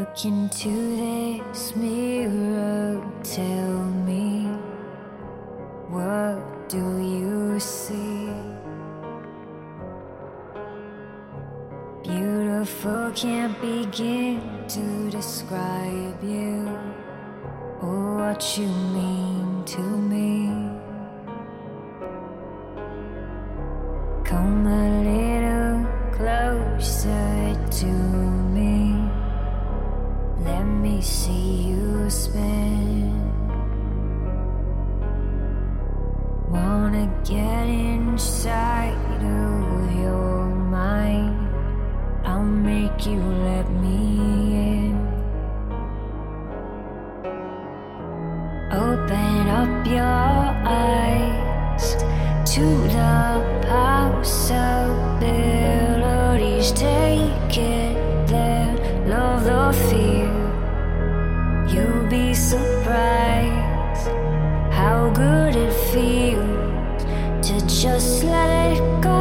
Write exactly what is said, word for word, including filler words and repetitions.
Look into this mirror, tell me, what do you see? Beautiful, can't begin to describe you or what you mean to me. Come a little closer to me. Let me see you spin. Wanna get inside of your mind. I'll make you let me in. Open up your eyes to the possibilities. Take it there, love the fear. You'll be surprised how good it feels to just let it go.